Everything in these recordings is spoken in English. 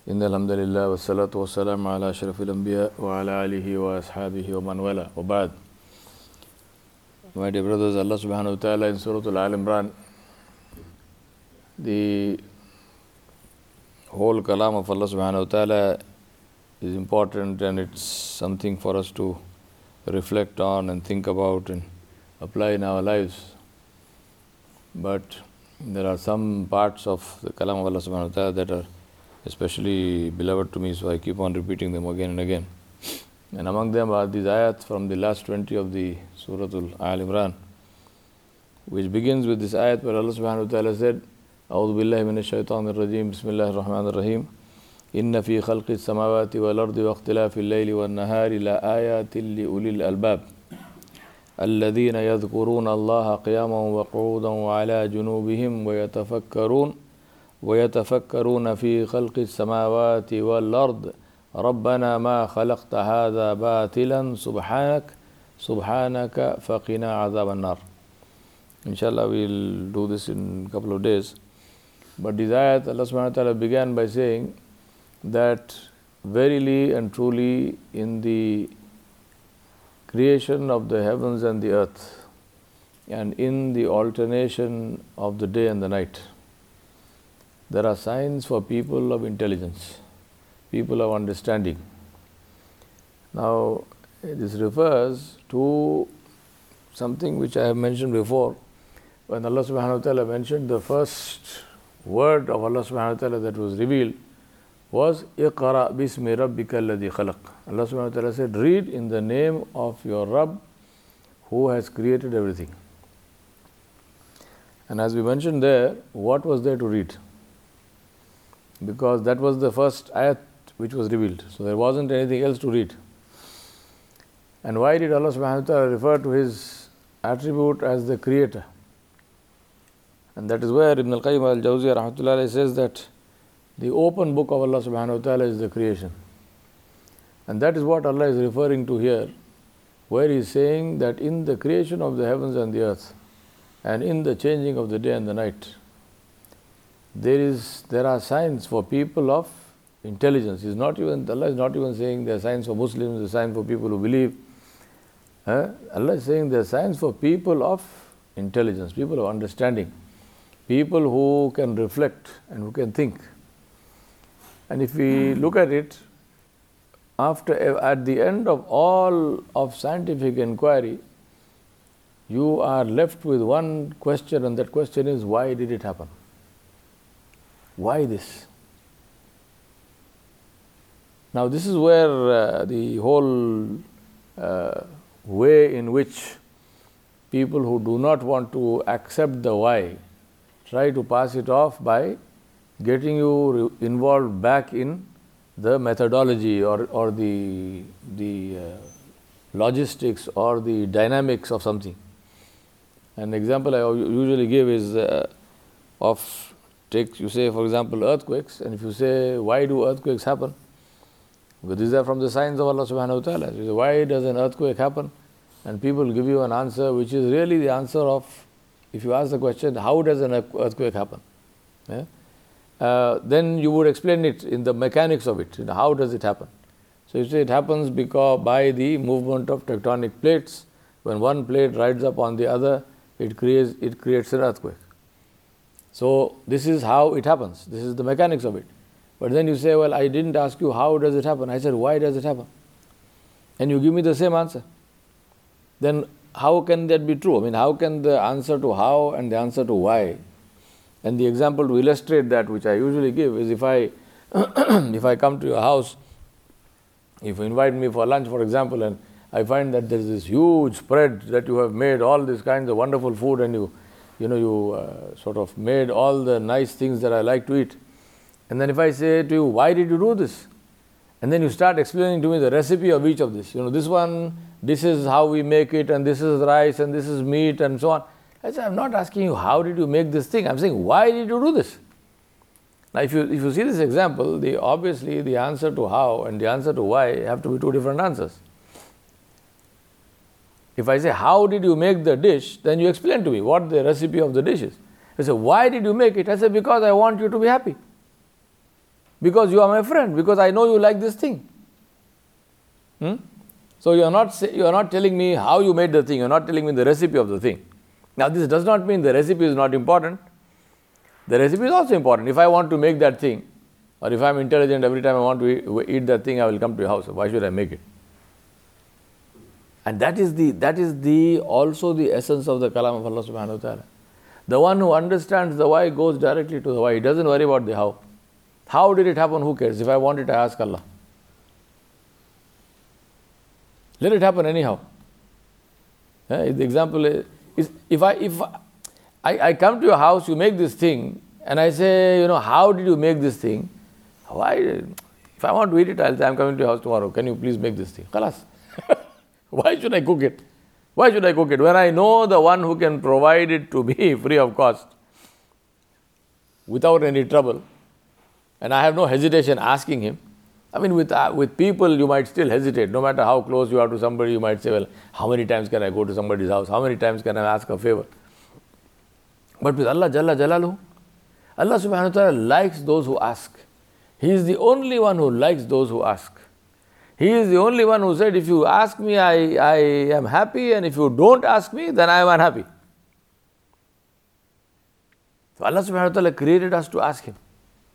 إن الحمد لله والصلاة والسلام على أشرف الأنبياء وعلى آله وأصحابه ومن والاه وبعد. My dear brothers, Allah subhanahu wa ta'ala in Surah Al-Imran, the whole kalam of Allah subhanahu wa ta'ala is important, and it's something for us to reflect on and think about and apply in our lives. But there are some parts of the kalam of Allah subhanahu wa ta'ala that are especially beloved to me, so I keep on repeating them again and again. And among them are these ayats from the last 20 of the Surah Al-Imran, which begins with this ayat where Allah subhanahu wa ta'ala said, أعوذ بالله من الشيطان الرجيم بسم الله الرحمن الرحيم إن في خلق السماوات والأرض واختلاف الليل والنهار لآيات لأولي الألباب الذين يذكرون الله قياما وقعودا وعلى جنوبهم ويتفكرون في خلق السماوات والأرض ربنا ما خلقت هذا باطلا سبحانك فقنا عذاب النار. Inshallah, we'll do this in a couple of days. But this ayat, Allah subhanahu wa ta'ala began by saying that verily and truly in the creation of the heavens and the earth and in the alternation of the day and the night, there are signs for people of intelligence, people of understanding. Now, this refers to something which I have mentioned before. When Allah subhanahu wa ta'ala mentioned the first word of Allah subhanahu wa ta'ala that was revealed was Iqra bismi rabbika alladhi khalaq. Allah subhanahu wa ta'ala said, read in the name of your Rabb who has created everything. And as we mentioned there, what was there to read? Because that was the first ayat which was revealed. So there wasn't anything else to read. And why did Allah subhanahu wa ta'ala refer to His attribute as the creator? And that is where Ibn al-Qayyim al-Jawziyya rahmatullahi says that the open book of Allah subhanahu wa ta'ala is the creation. And that is what Allah is referring to here, where He is saying that in the creation of the heavens and the earth and in the changing of the day and the night, there are signs for people of intelligence. Allah is not even saying there are signs for Muslims, there are signs for people who believe. Allah is saying there are signs for people of intelligence, people of understanding, people who can reflect and who can think. And if we look at it, at the end of all of scientific inquiry, you are left with one question, and that question is, why did it happen? Why this? Now this is where the whole way in which people who do not want to accept the why try to pass it off by getting you involved back in the methodology or the logistics or the dynamics of something. An example I usually give is you say, for example, earthquakes, and if you say, why do earthquakes happen? Because these are from the signs of Allah subhanahu wa ta'ala. You say, why does an earthquake happen? And people give you an answer which is really the answer of, if you ask the question, how does an earthquake happen? Then you would explain it in the mechanics of it. How does it happen? So you say it happens by the movement of tectonic plates. When one plate rides up on the other, it creates an earthquake. So this is how it happens. This is the mechanics of it. But then you say, well, I didn't ask you how does it happen. I said, why does it happen? And you give me the same answer. Then how can that be true? I mean, how can the answer to how and the answer to why? And the example to illustrate that, which I usually give, is if I come to your house, if you invite me for lunch, for example, and I find that there is this huge spread that you have made all these kinds of wonderful food, and you sort of made all the nice things that I like to eat. And then if I say to you, why did you do this? And then you start explaining to me the recipe of each of this. This one, this is how we make it, and this is rice, and this is meat, and so on. I say, I'm not asking you, how did you make this thing? I'm saying, why did you do this? Now, if you see this example, obviously the answer to how and the answer to why have to be two different answers. If I say, how did you make the dish? Then you explain to me what the recipe of the dish is. I say, why did you make it? I say, because I want you to be happy. Because you are my friend, because I know you like this thing. So you are not telling me how you made the thing, you are not telling me the recipe of the thing. Now this does not mean the recipe is not important. The recipe is also important. If I want to make that thing, or if I am intelligent, every time I want to eat that thing, I will come to your house. Why should I make it? And that is also the essence of the kalam of Allah subhanahu wa ta'ala. The one who understands the why goes directly to the why. He doesn't worry about the how. How did it happen? Who cares? If I want it, I ask Allah. Let it happen anyhow. The example is if I come to your house, you make this thing, and I say, how did you make this thing? Why? If I want to eat it, I'll say, I'm coming to your house tomorrow. Can you please make this thing? Khalas. Why should I cook it? Why should I cook it? When I know the one who can provide it to me free of cost, without any trouble, and I have no hesitation asking him. I mean, with people, you might still hesitate. No matter how close you are to somebody, you might say, well, how many times can I go to somebody's house? How many times can I ask a favor? But with Allah Jalla Jalaluhu, Allah subhanahu wa ta'ala likes those who ask. He is the only one who likes those who ask. He is the only one who said, if you ask me, I am happy, and if you don't ask me, then I am unhappy. So Allah subhanahu wa ta'ala created us to ask Him.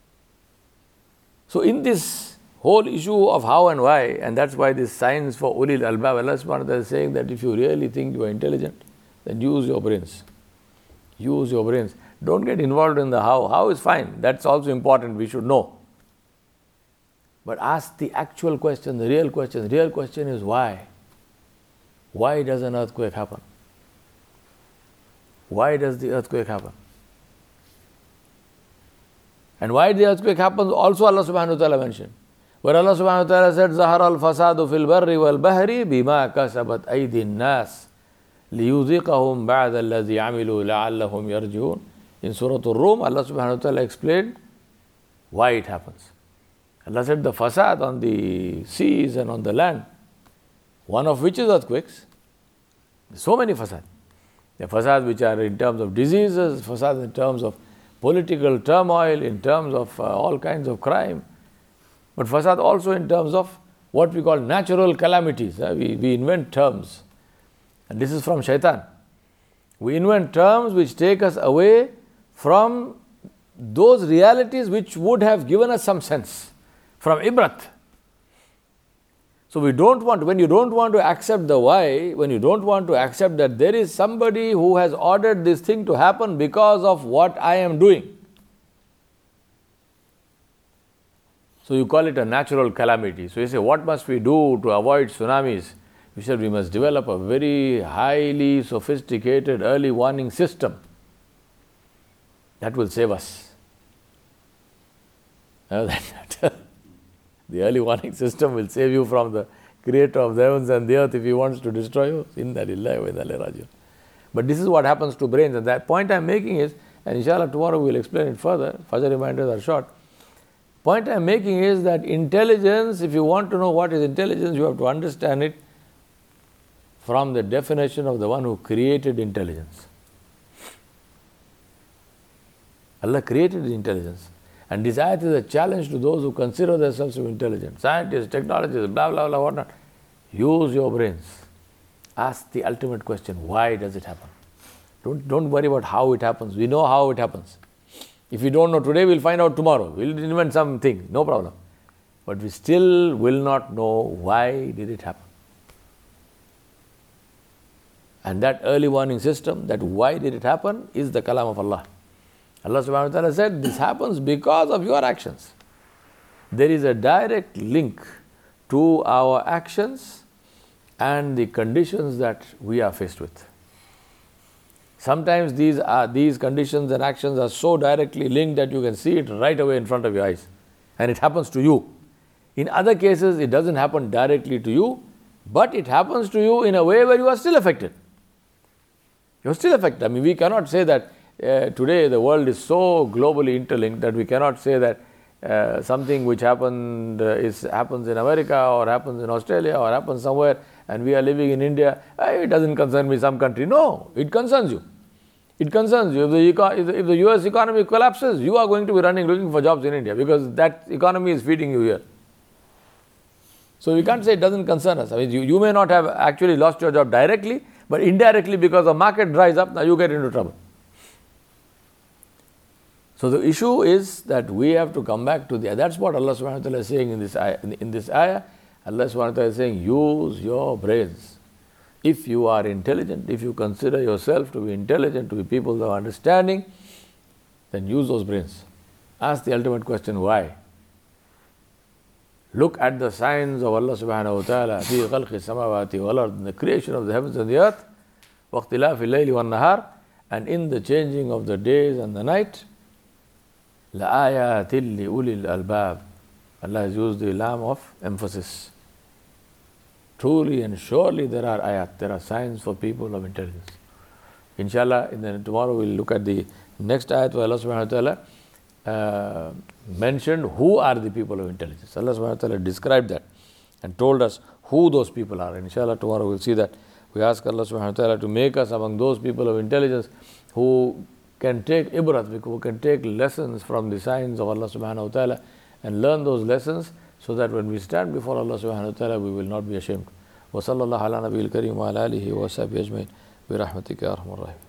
So in this whole issue of how and why, and that's why this science for ulil albab, Allah subhanahu wa ta'ala is saying that if you really think you are intelligent, then use your brains. Use your brains. Don't get involved in the how. How is fine. That's also important. We should know. But ask the actual question, the real question. The real question is why? Why does an earthquake happen? Why does the earthquake happen? And why the earthquake happens also Allah subhanahu wa ta'ala mentioned. Where Allah subhanahu wa ta'ala said, Zahar al-fasadu fil barri wal bahri bima kasabat aydin nas liyuziqahum ba'da alladhi amilu la'allahum yarji'un. In Surah Ar-Rum, Allah subhanahu wa ta'ala explained why it happens. Allah said the fasad on the seas and on the land, one of which is earthquakes. So many fasad. The fasad which are in terms of diseases, fasad in terms of political turmoil, in terms of all kinds of crime. But fasad also in terms of what we call natural calamities. We invent terms. And this is from shaitan. We invent terms which take us away from those realities which would have given us some sense. From ibrat. So when you don't want to accept the why, when you don't want to accept that there is somebody who has ordered this thing to happen because of what I am doing. So you call it a natural calamity. So you say, what must we do to avoid tsunamis? We said we must develop a very highly sophisticated early warning system that will save us. The early warning system will save you from the creator of the heavens and the earth if he wants to destroy you. Inna lillahi wa inna ilaihi raji'un. But this is what happens to brains, and that point I am making is, and inshallah tomorrow we will explain it further, Fajr reminders are short. Point I am making is that intelligence, if you want to know what is intelligence, you have to understand it from the definition of the one who created intelligence. Allah created intelligence. And this ayat is a challenge to those who consider themselves to be intelligent. Scientists, technologists, blah, blah, blah, whatnot. Use your brains. Ask the ultimate question, why does it happen? Don't worry about how it happens. We know how it happens. If we don't know today, we'll find out tomorrow. We'll invent something, no problem. But we still will not know why did it happen. And that early warning system, that why did it happen, is the kalam of Allah. Allah subhanahu wa ta'ala said, this happens because of your actions. There is a direct link to our actions and the conditions that we are faced with. Sometimes these conditions and actions are so directly linked that you can see it right away in front of your eyes. And it happens to you. In other cases, it doesn't happen directly to you, but it happens to you in a way where you are still affected. You are still affected. I mean, we cannot say that today the world is so globally interlinked that we cannot say that something which happens in America or happens in Australia or happens somewhere and we are living in India, it doesn't concern me some country. No, it concerns you. It concerns you. If the US economy collapses, you are going to be looking for jobs in India because that economy is feeding you here. So we can't say it doesn't concern us. I mean, you may not have actually lost your job directly, but indirectly because the market dries up, now you get into trouble. So the issue is that we have to come back to that's what Allah subhanahu wa ta'ala is saying in this ayah. In this ayah, Allah subhanahu wa ta'ala is saying, use your brains. If you are intelligent, if you consider yourself to be intelligent, to be people of understanding, then use those brains. Ask the ultimate question, why? Look at the signs of Allah subhanahu wa ta'ala, fi khalqi samawati wal ard, in the creation of the heavens and the earth, waqtilafi al-layli wan nahar, and in the changing of the days and the night. لَآيَاتٍ لِأُولِي الْأَلْبَابِ. Allah has used the lam of emphasis. Truly and surely there are ayat, there are signs for people of intelligence. Inshallah, tomorrow we'll look at the next ayat where Allah subhanahu wa ta'ala mentioned who are the people of intelligence. Allah subhanahu wa ta'ala described that and told us who those people are. Inshallah, tomorrow we'll see that. We ask Allah subhanahu wa ta'ala to make us among those people of intelligence who can take ibrat, who can take lessons from the signs of Allah subhanahu wa ta'ala and learn those lessons so that when we stand before Allah subhanahu wa ta'ala we will not be ashamed. Wa sallallahu ala nabiyil kareem wa ala alihi wa sahbihi ajmain bi rahmatika ya arhamar rahim.